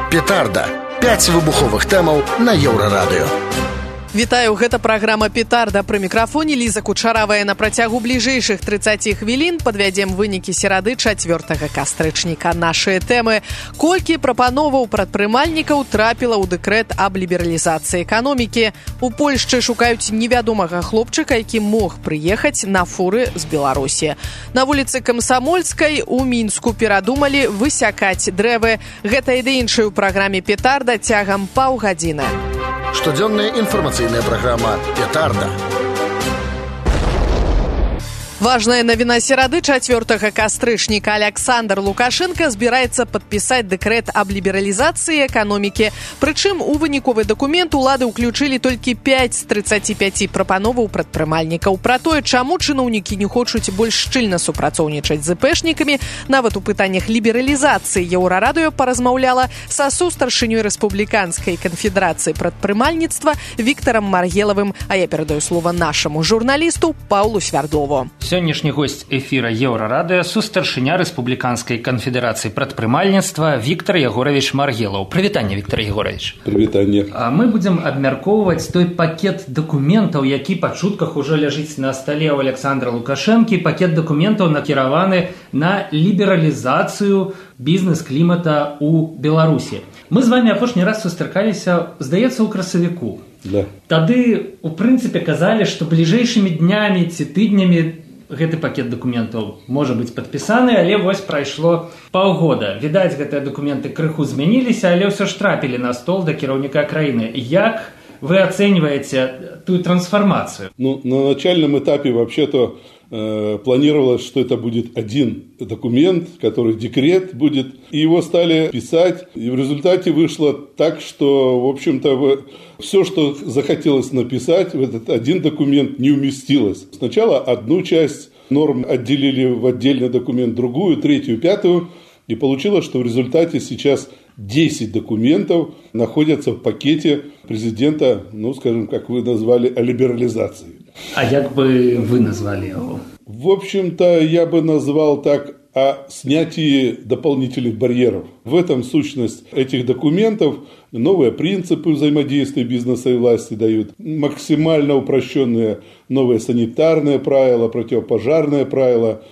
Петарда. 5 выбуховых тэмаў на Еўрарадыё. Вітаю, гэта праграма «Петарда». Пры мікрафоне Ліза Кучаравая. На працягу бліжэйшых 30 хвілін падвядзем вынікі серады 4 кастрычніка. Нашыя тэмы. Колькі прапановаў прадпрымальнікаў трапіла ў дэкрэт аб лібералізацыі эканомікі. У Польшчы шукаюць невядомага хлопчыка, які мог прыехаць на фуры з Беларусі. На вуліцы Камсамольскай у Мінску перадумалі высякаць дрэвы. Гэта і іншае ў праграме «Петарда» цягам паўгадзіны. Штодзённая інфармацыйная праграма «Петарда». Важная навіна серады 4 кастрычніка. Александр Лукашенко збіраецца падпісаць дэкрэт аб лібералізацыі эканомікі. Прычым у выніковы дакумент улады ўключылі толькі 5 з 35 прапановаў прадпрымальнікаў. Пра тое, чаму чыноўнікі не хочуць больш шчыльна супрацоўнічаць з ЗПшнікамі, нават у пытаннях лібералізацыі Еўрарадыё паразмаўляла са сустаршынёй рэспубліканскай канфедэрацыі прадпрымальніцтва Віктарам Маргелавым. А я перадаю слова нашаму журналісту Паўлу Свярдлову. Сённяшні госць эфіра Еўрарадыё сустаршыня рэспубліканскай канфедэрацыі прадпрымальніцтва Віктар Ягоравіч Маргелаў. Прывітанне, Віктар Ягоравіч. Прывітанне. Мы будзем абмяркоўваць той пакет дакументаў, які па чутках ужо ляжыць на стале ў Александра Лукашэнкі. Пакет дакументаў накіраваны на лібералізацыю бізнес-клімата ў Беларусі. Мы з вамі апошні раз сустракаліся, здаецца, у красавіку. Да. Тады, у прынцыпе, казалі, што бліжэйшымі днямі ці тыднямі гэты пакет дакументаў можа быць падпісаны, але вось прайшло паўгода. Відаць, гэтыя дакументы крыху змяніліся, але ўсё ж трапілі на стол да кіраўніка краіны. Як вы оцениваете ту трансформацию? На начальном этапе вообще-то планировалось, что это будет один документ, который декрет будет, и его стали писать, и в результате вышло так, что, в общем-то, все, что захотелось написать, в этот один документ не уместилось. Сначала одну часть норм отделили в отдельный документ, другую, третью, пятую, и получилось, что в результате сейчас 10 документов находятся в пакете президента, скажем, как вы назвали, о либерализации. А как бы вы назвали его? В общем-то, я бы назвал так: о снятии дополнительных барьеров. В этом сущность этих документов. Новые принципы взаимодействия бизнеса и власти дают, максимально упрощенные новые санитарные правила, противопожарные правила,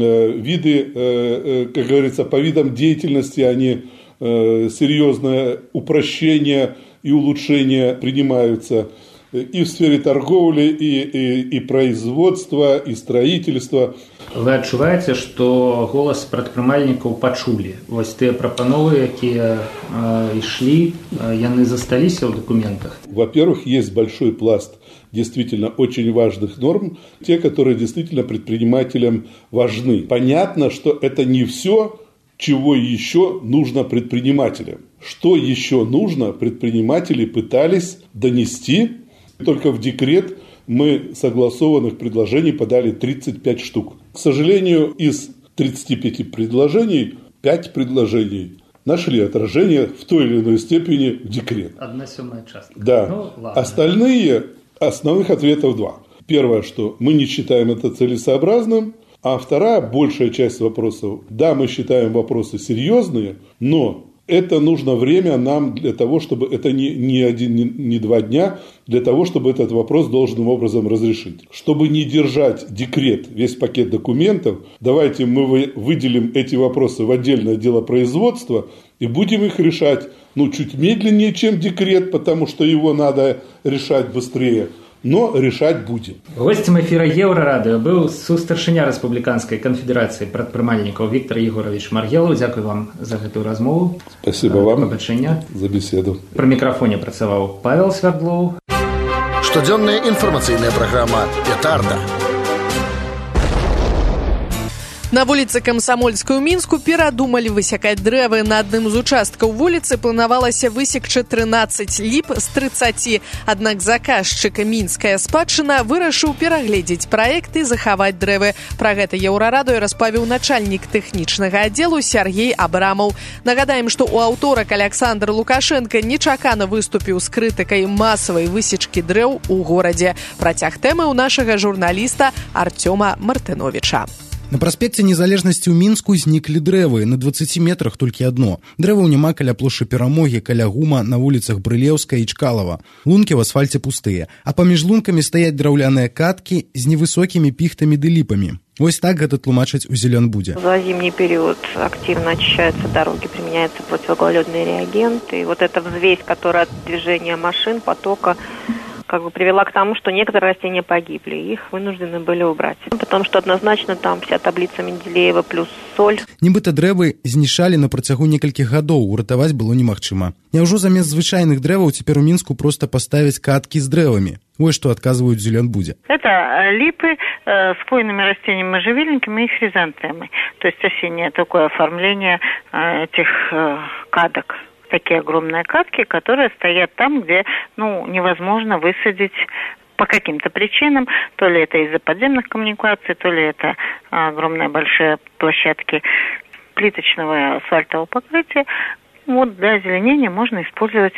виды, как говорится, по видам деятельности они серьезное упрощение и улучшение принимаются и в сфере торговли, и производства, и строительства. Вы адчуваеце, што голас прадпрымальнікаў пачулі? Вось тыя прапановы, якія ішлі, яны засталіся ў документах? Во-первых, есть большой пласт действительно очень важных норм, те, которые действительно предпринимателям важны. Понятно, что это не все, чего еще нужно предпринимателям. Что еще нужно, предприниматели пытались донести. Только в декрет мы согласованных предложений подали 35 штук. К сожалению, из 35 предложений 5 предложений нашли отражение в той или иной степени в декрет. 1/7 частка. Да. Остальные, основных ответов 2. Первое, что мы не считаем это целесообразным. А вторая, большая часть вопросов, да, мы считаем вопросы серьезные, но это нужно время нам для того, чтобы это не 2 дня, для того, чтобы этот вопрос должным образом разрешить. Чтобы не держать декрет, весь пакет документов, давайте мы выделим эти вопросы в отдельное дело производства и будем их решать, чуть медленнее, чем декрет, потому что его надо решать быстрее. Но решать будем. Гостем эфира Еўрарадыё быў сустаршыня рэспубліканскай канфедэрацыі прадпрымальнікаў Віктар Ягоравіч Маргелаў. Дзякуй вам за гэтую размову. Спасибо вам Побачення. За беседу. Пры мікрафоне працаваў Павел Свярдлоў. Штодзённая інфармацыйная праграма «Петарда». На вуліцы Камсамольскай у Мінску перадумалі высякаць дрэвы. На адным з участкаў вуліцы планавалася высекчы 13 ліп з 30. Аднак заказчык мінская спадчына вырашыў перагледзець праект і захаваць дрэвы. Пра гэта Еўрарадыё распавіў начальнік тэхнічнага аддзелу Сергей Абрамаў. Нагадаем, што ў аўторак Александр Лукашенко нечакана выступіў з крытыкай масавай высечкі дрэў у горадзе. Працяг тэмы ў нашага журналіста Артёма Мартыновіча. На праспекце Незалежнасці ў Мінску зніклі дрэвы, на 20 метрах толькі адно. Дрэваў няма каля плошчы Перамогі, каля ГУМа, на вуліцах Брылеўская і Чкалава. Лункі ў асфальце пустыя, а паміж лункамі стаяць драўляныя каткі з невысокімі піхтамі ды ліпамі. Вось так гэта тлумачаць у Зеленбуде. За зимний период активно очищаются дороги, применяются противогололедные реагенты. И вот эта взвесь, которая от движения машин, потока, привела к тому, что некоторые растения погибли, их вынуждены были убрать. Потому что однозначно там вся таблица Менделеева плюс соль. Нібыта дрэвы знішалі на працягу некалькіх гадоў, уратаваць было немагчыма. Няўжо замест звычайных дрэваў цяпер у Мінску проста паставяць каткі з дрэвамі? Вось што адказваюць в Зеленбуде. Это липы с хвойными растениями, можжевельниками и хризантемой. То есть осеннее такое оформление этих каток. Такие огромные катки, которые стоят там, где невозможно высадить по каким-то причинам. То ли это из-за подземных коммуникаций, то ли это огромные большие площадки плиточного асфальтового покрытия. Вот для озеленения можно использовать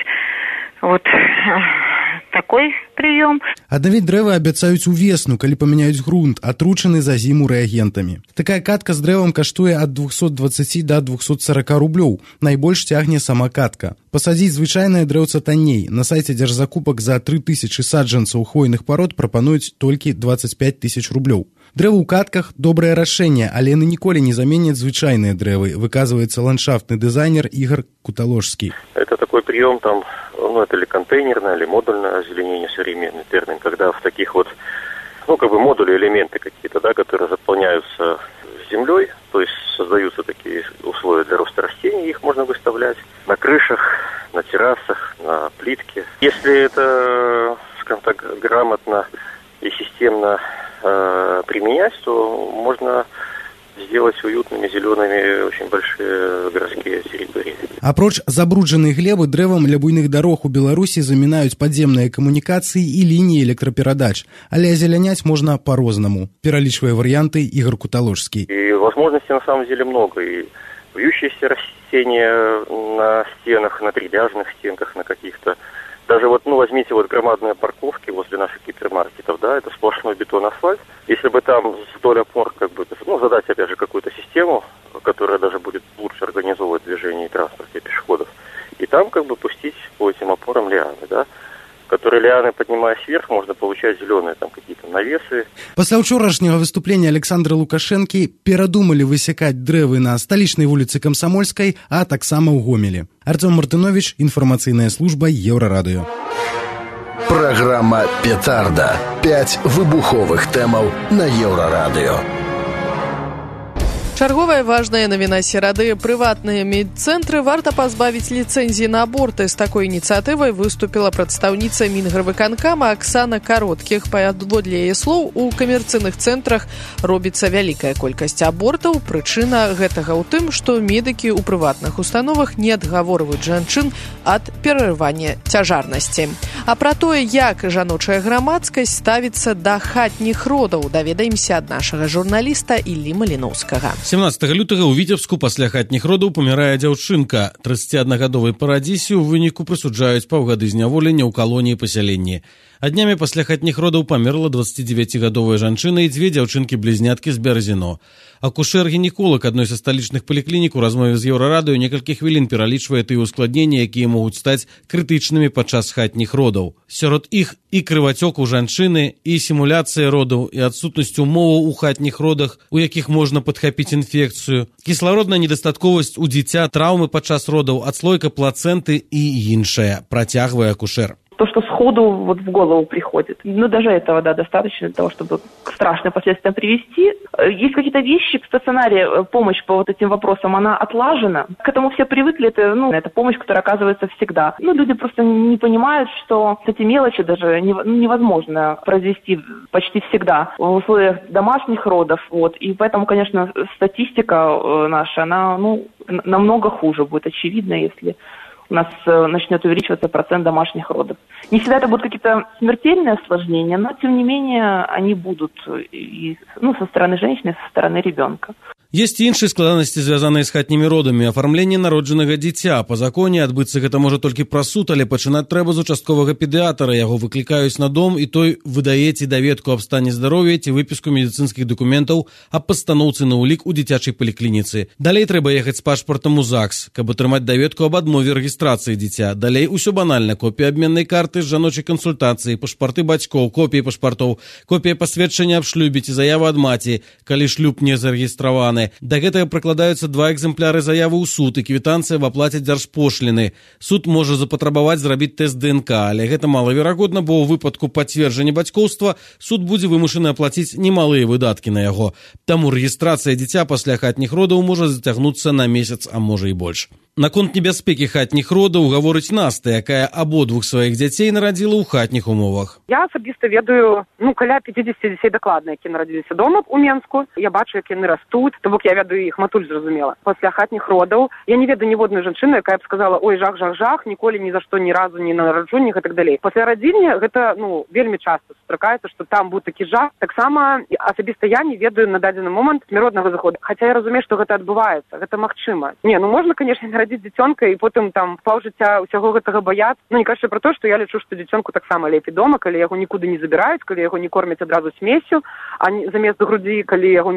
такой прыём. Аднавіць дрэвы абяцаюць увесну, калі памяняюць грунт, атручаны за зіму рэагентамі. Такая катка з дрэвам каштуе ад 220 до 240 рублёў. Найбольш цягне сама катка. Пасадзіць звычайнае дрэўца танней. На сайце дзяржзакупак за 3000 саджанцаў хвойных парод прапануюць толькі 25 000 рублёў. Дрэвы ў катках – добрае рашэнне, але яны ніколі не заменяць звычайныя дрэвы, выказваецца ландшафтны дызайнер Игорь Куталожский. Это такой прием, это или контейнерное, или модульное озеленение, современный термин, когда в таких модули, элементы какие-то, которые заполняются землей, то есть создаются такие условия для роста растений, их можно выставлять на крышах, на террасах, на плитке. Если это, грамотно и системно применять, то можно сделать уютными, зелеными очень большие городские территории. Апроч забруджанай глебы, дрэвам для буйных дарог у Беларусі замінаюць падземныя камунікацыі і лініі электраперадач. Але азеляняць можна по-рознаму. Пералічвае варыянты Игорь Куталожский. И возможностей на самом деле много. И вьющиеся растения на стенах, на трильяжных стенках, на каких-то. Даже возьмите громадные парковки возле наших гипермаркетов, это сплошной бетон, асфальт. Если бы там вдоль опор задать опять же какую-то систему, которая даже будет лучше организовывать движение и транспорт и пешеходов, и там пустить по этим опорам лианы, которые лианы, поднимаясь вверх, можно получать зеленые какие-то навесы. Пасля ўчорашняга выступлення Александра Лукашэнкі перадумалі высякаць дрэвы на сталічнай вуліцы Камсамольскай, а таксама ў Гомелі. Артём Мартынович, інфармацыйная служба Еўрарадыё. Праграма «Петарда». 5 выбуховых тэмаў на Еўрарадыё. Чарговая важная навіна серады. Прыватныя медцэнтры варта пазбавіць ліцэнзіі на аборты. З такой ініцыятывай выступіла прадстаўніца Мінгарвыканкама Аксана Кароткіх. Паводле яе слоў, у камерцыйных цэнтрах робіцца вялікая колькасць абортаў. Прычына гэтага ў тым, што медыкі ў прыватных установах не адгаворваюць жанчын ад перарывання цяжарнасці. А пра тое, як жаночая грамадскасць ставіцца да хатніх родаў, даведаемся ад нашага журналіста Іллі Маліноўскага. 17 лютага ў Віцебску пасля хатніх родаў памірае дзяўчынка. 31-гадовай парадзісе ў выніку прысуджаюць паўгады зняволення ў калоніі пасяленні. А днямі пасля хатніх родаў памерла 29-гадовая жанчына і 2 дзяўчынкі-блізняткі з Бярзіно. Акушэр-гінеколог адной са сталічных паліклінік у размове з Еўрарадыё некалькі хвілін пералічвае тыя ускладненні, якія могуць стаць крытычнымі падчас хатніх родаў. Сярод іх і крывацёк у жанчыны, і сімуляцыя родаў, і адсутнасць умоваў у хатніх родах, у якіх можна падхапіць інфекцыю, кіслародная недастатковасць у дзіця, траўмы падчас родаў, адслойка плацэнты і іншае, працягвае акушэр. То, что сходу в голову приходит. Даже этого, достаточно для того, чтобы к страшным последствиям привести. Есть какие-то вещи в стационаре, помощь по этим вопросам, она отлажена. К этому все привыкли, это помощь, которая оказывается всегда. Люди просто не понимают, что эти мелочи даже невозможно произвести почти всегда в условиях домашних родов. И поэтому, конечно, статистика наша, она намного хуже будет, очевидно, если у нас начнет увеличиваться процент домашних родов. Не всегда это будут какие-то смертельные осложнения, но, тем не менее, они будут и со стороны женщины, и со стороны ребенка. Есть і іншыя складанасці, звязаныя з хатнімі родамі. Афармленне народжанага дзіця. Па законе адбыцца гэта можа толькі праз суд, але пачынаць трэба з участковага педыятра. Яго выклікаюць на дом, і той выдае ці даведку аб стане здароўя, ці выпіску медыцынскіх дакументаў аб пастаноўцы на ўлік у дзіцячай паліклініцы. Далей трэба ехаць з пашпартам у ЗАГС, каб атрымаць даведку аб адмове рэгістрацыі дзіця. Далей усё банальна: копія абменнай карты з жаночай кансультацыі, пашпарты бацькоў, копіі пашпартоў, копія пасведчання аб шлюбе ці заява ад маці, калі шлюб не зарэгістраваны. Да гэтага прыкладаюцца 2 экземпляры заявы ў суд і квітанцыя аб аплаце дзяржпошліны. Суд можа запатрабаваць зрабіць тэст ДНК, але гэта малаверагодна, бо ў выпадку пацверджання бацькоўства суд будзе вымушаны аплаціць немалыя выдаткі на яго. Таму рэгістрацыя дзіця пасля хатніх родаў можа зацягнуцца на месяц, а можа і больш. Наконт небяспекі хатніх родаў гаворыць Наста, якая абодвух сваіх дзяцей нарадзіла ў хатніх умовах. Я асабіста ведаю, каля 50 дзяцей дакладна, які нарадзіліся дома ў Менску. Я бачу, як яны растуць, то бок я ведаю іх матуль, зразумела. Пасля хатніх родаў я не ведаю ніводнай жанчыны, якая б сказала: ой, жах, жах, жах, ніколі ні за што, ні разу, ні на нараджэннях і так далей. Пасля радзільні гэта, вельмі часта сустракаецца, што там быў такі жах. Таксама асабіста я не ведаю на дадзены момант смяротнага заходу. Хаця я разумею, што гэта адбываецца, гэта магчыма. Можна, канешне, нарадзіць дзіцёнка і потым там паўжыцця ўсяго гэтага баяцца. Не кажучы пра то, што я лічу, што дзіцёнку таксама лепей дома, калі яго нікуды не забіраюць, калі яго не кормяць адразу смесю, а не замест грудзі, калі яго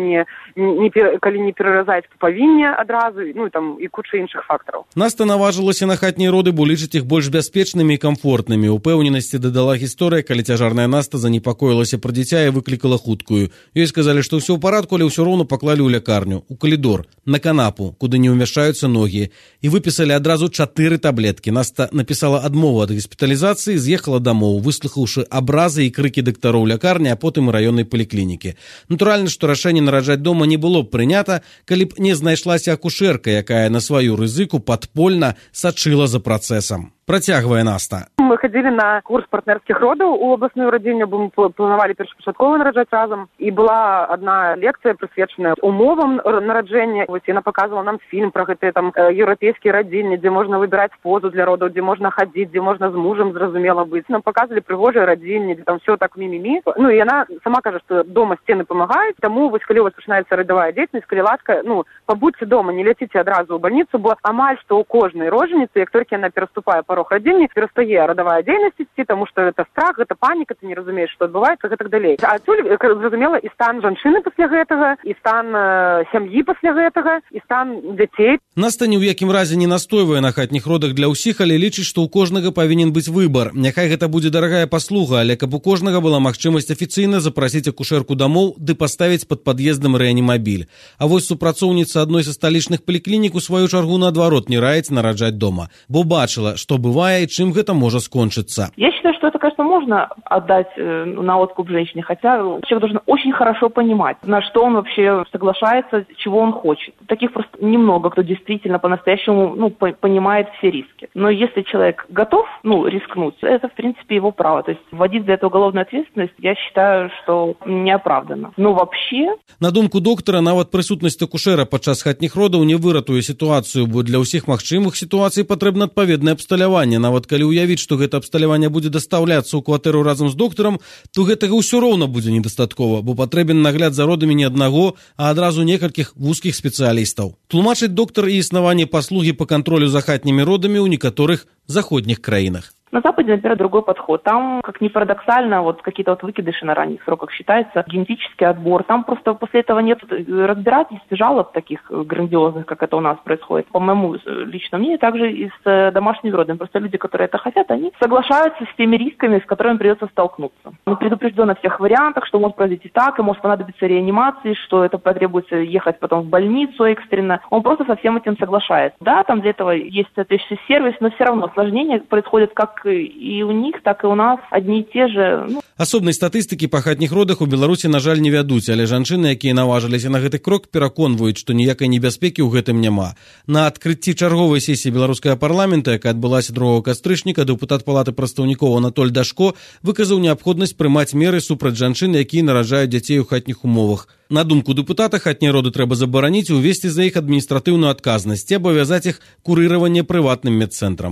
калі не пераразаюць павінне адразу, і куча іншых фактараў. Наста наважылася на хатнія роды, бо лічыць іх больш бяспечнымі і камфортнымі. Упэўненасці дадала гісторыя, калі цяжарная Наста занепакоілася пра дзіця і выклікала хуткую. Ёй сказалі, што ўсё ў парадку, але ўсё роўна паклалі ў лякарню, у калідор, на канапу, куды не ўмяшчаюцца ногі, і выпісалі адразу 4 таблеткі. Наста напісала адмову ад госпіталізацыі, з'ехала дамоў, выслухаўшы абразы і крыкі дактароў лякарні, а потым і раённай паліклінікі. Натуральна, што рашэнне нараджаць дома не было б прынята, калі б не знайшлася акушэрка, якая на сваю рызыку падпольна сачыла за працэсам. Працягвае Наста. Мы хадзілі на курс партнерскіх родаў у абласную радзільню, бо мы планавалі першапачаткова нараджаць разам. І была адна лекцыя, прысвечаная умовам нараджэння. Вось яна паказвала нам фільм пра гэтыя там еўрапейскія радзільні, дзе можна выбіраць позу для родаў, дзе можна хадзіць, дзе можна з мужам, зразумела, быць. Нам паказвалі прыгожыя радзільні, дзе там все так мі-мі-мі. І яна сама кажа, што дома сцены памагаюць, таму вось калі у вас пачынаецца радавая дзейнасць, калі ласка, пабудзьце дома, не ляціце адразу ў бальніцу, бо амаль што ў кожнай рожаніцы, як толькі яна пераступае порог радзільні, перастае радавая дзейнасць ісці, таму што гэта страх, гэта паніка, ты не разумееш, што адбываецца, гэта так далей. А адсюль, зразумела, і стан жанчыны пасля гэтага, і стан сям'і пасля гэтага, і стан дзяцей. Наста ні ў якім разе не настойвае на хатніх родах для ўсіх, але лічыць, што ў кожнага павінен быць выбар. Няхай гэта будзе дарагая паслуга, але каб у кожнага была магчымасць афіцыйна запрасіць акушэрку дамоў ды паставіць пад пад'ездам рэанімабіль. А вось супрацоўніца адной са сталічных паліклінік у сваю чаргу наадварот не раіць нараджаць дома, бо бачыла, што бывае и чем это может кончиться. Я считаю, что это, конечно, можно отдать на откуп женщине, хотя человек должен очень хорошо понимать, на что он вообще соглашается, чего он хочет. Таких просто немного, кто действительно по-настоящему понимает все риски. Но если человек готов рискнуть, это, в принципе, его право. То есть вводить за это уголовную ответственность, я считаю, что неоправданно. Но вообще... На думку доктора, нават прысутнасць акушэра падчас хатніх родаў не выратуе сітуацыю, бо для ўсіх магчымых сітуацый патрэбна адпаведнае абсталяванне. Нават калі ўявіць, што гэта абсталяванне будзе дастаўляцца ў кватэру разам з доктарам, то гэтага ўсё роўна будзе недастаткова, бо патрэбен нагляд за родамі не аднаго, а адразу некалькіх вузкіх спецыялістаў. Тлумачыць доктар і існаванне паслугі па кантролю за хатнімі родамі ў некаторых заходніх краінах. На Западе, например, другой подход. Там, как ни парадоксально, какие-то выкидыши на ранних сроках считается, генетический отбор. Там просто после этого нет разбирательств, жалоб таких грандиозных, как это у нас происходит. По моему личному мнению, также и с домашними родами. Просто люди, которые это хотят, они соглашаются с теми рисками, с которыми придется столкнуться. Он предупрежден о всех вариантах, что может произойти так, и может понадобиться реанимации, что это потребуется ехать потом в больницу экстренно. Он просто со всем этим соглашается. Да, там для этого есть соответствующий сервис, но все равно осложнения происходят как и у них, так и у нас одни и те же. Асобнай статыстыкі па хатніх родах у Беларусі, на жаль, не вядуць, але жанчыны, якія наважыліся на гэты крок, пераконваюць, што ніякай небяспекі ў гэтым няма. На адкрыцці чарговай сесіі беларускага парламента, якая адбылася 2 кастрычніка, дэпутат палаты прадстаўнікоў Анатоль Дашко выказаў неабходнасць прымаць меры супраць жанчын, якія нараджаюць дзяцей у хатніх умовах. На думку дэпутата, хатнія роды трэба забараніць і увесці за іх адміністратыўную адказнасць і абавязаць іх курыраванне прыватным медцэнтрам.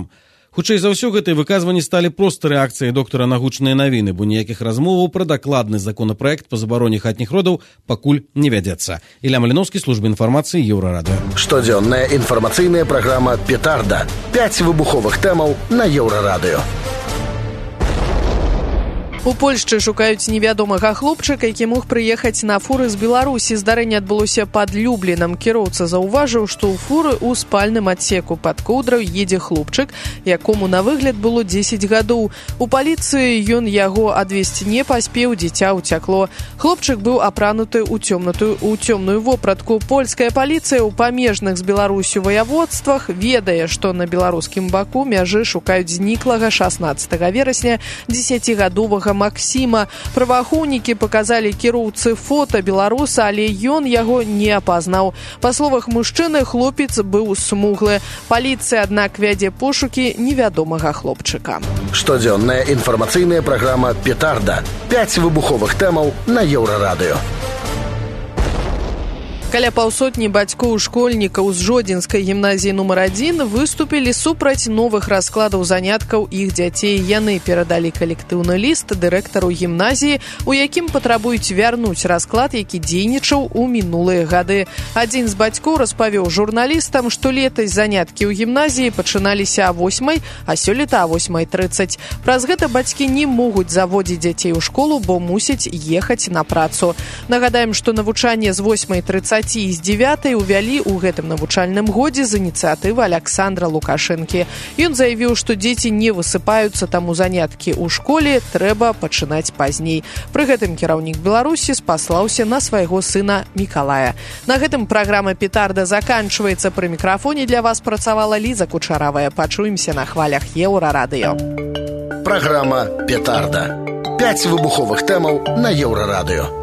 Хутчэй за ўсё, гэтыя выказванні сталі проста рэакцыяй доктара на гучныя навіны, бо ніякіх размоваў пра дакладны законапраект па забароне хатніх родаў пакуль не вядзецца. Ілля Маліноўскі, служба інфармацыі, Еўрарадыё. Штодзённая інфармацыйная праграма «Петарда». 5 выбуховых тэмаў на Еўрарадыё. У Польшчы шукаюць невядомага хлопчыка, які мог прыехаць на фуры з Беларусі. Здарэнне адбылося пад Люблінам. Кіроўца заўважыў, што ў фуры ў спальным адсеку пад коўдрай едзе хлопчык, якому на выгляд было 10 гадоў. У паліцыі ён яго адвезці не паспеў, дзіця ўцякло. Хлопчык быў апрануты ў цёмную вопратку. Польская паліцыя ў памежных з Беларусю ваяводствах ведае, што на беларускім баку мяжы шукаюць зніклага 16 верасня 10гадовага Максіма. Праваахоўнікі паказалі кіроўцы фота беларуса, але ён яго не апазнаў. Па словах мужчыны, хлопец быў смуглы. Паліцыя, аднак, вядзе пошукі невядомага хлопчыка. Штодзённая інфармацыйная праграма «Петарда». 5 выбуховых тэмаў на Еўрарадыё. Каля паўсотні бацькоў школьнікаў з Жодзінскай гімназіі нумар 1 выступілі супраць новых раскладаў заняткаў іх дзяцей. Яны перадалі калектыўны ліст дырэктару гімназіі, у якім патрабуюць вярнуць расклад, які дзейнічаў у мінулыя гады. Адзін з бацькоў распавёў журналістам, што летась заняткі ў гімназіі пачыналіся о 8, а сёлета о 8:30. Праз гэта бацькі не могуць заводзіць дзяцей у школу, бо мусяць ехаць на працу. Нагадаем, што навучанне з 8:30 і з 9 увялі ў гэтым навучальным годзе з ініцыятывы Аляксандра Лукашэнкі. Ён заявіў, што дзеці не высыпаюцца, таму заняткі ў школе трэба пачынаць пазней. Пры гэтым кіраўнік Беларусі спаслаўся на свайго сына Мікалая. На гэтым праграма «Петарда» заканчваецца. Пры мікрафоне для вас працавала Ліза Кучаравая. Пачуемся на хвалях Еўрарадыё. Праграма «Петарда». 5 выбуховых тэмаў на Еўрарадыё.